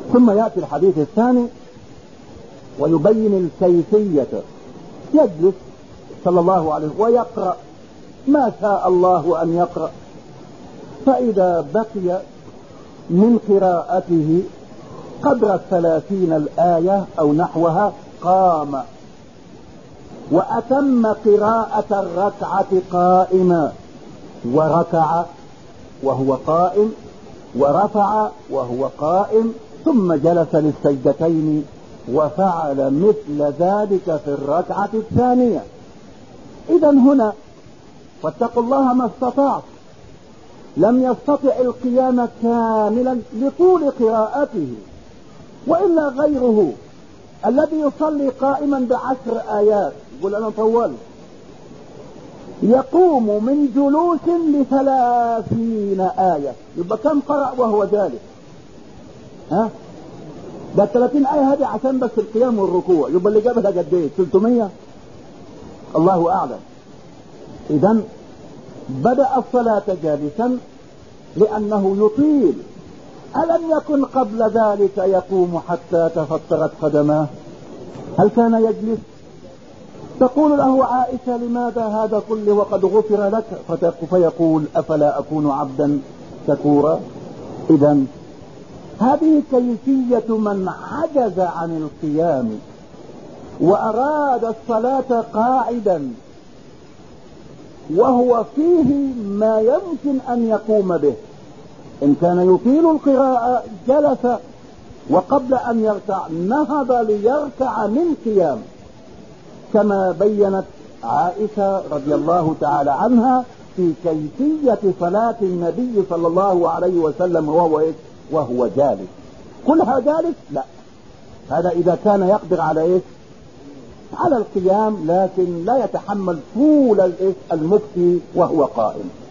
ثم يأتي الحديث الثاني ويبين الكيفية. يجلس صلى الله عليه وسلم ويقرأ ما شاء الله أن يقرأ، فإذا بقي من قراءته قدر 30 الآية أو نحوها قام وأتم قراءة الركعة قائما، وركع وهو قائم، ورفع وهو قائم، ثم جلس للسجدتين وفعل مثل ذلك في الركعة الثانية. إذا هنا فاتقوا الله ما استطعت، لم يستطع القيام كاملا لطول قراءته، وإلا غيره الذي يصلي قائما ب10 آيات يقول أنا طول، يقوم من جلوس ل30 آية، يبقى كم قرأ وهو جالس؟ ها؟ ده 30 آية هذه عشان بس القيام والركوع، يبقى اللي جابها قد ايه؟ 300؟ الله أعلم. إذن بدأ الصلاة جالسا لأنه يطيل. ألم يكن قبل ذلك يقوم حتى تفطرت قدماه؟ هل كان يجلس؟ تقول له عائشة لماذا هذا كله وقد غفر لك؟ فيقول أفلا أكون عبدا شكورا؟ إذن هذه كيفية من عجز عن القيام وأراد الصلاة قاعدا وهو فيه ما يمكن أن يقوم به. إن كان يطيل القراءة جلس، وقبل أن يركع نهض ليركع من قيام، كما بينت عائشة رضي الله تعالى عنها في كيفية صلاة النبي صلى الله عليه وسلم وهو جالس. كلها جالس؟ لا، هذا إذا كان يقدر على على القيام، لكن لا يتحمل طول المكث وهو قائم.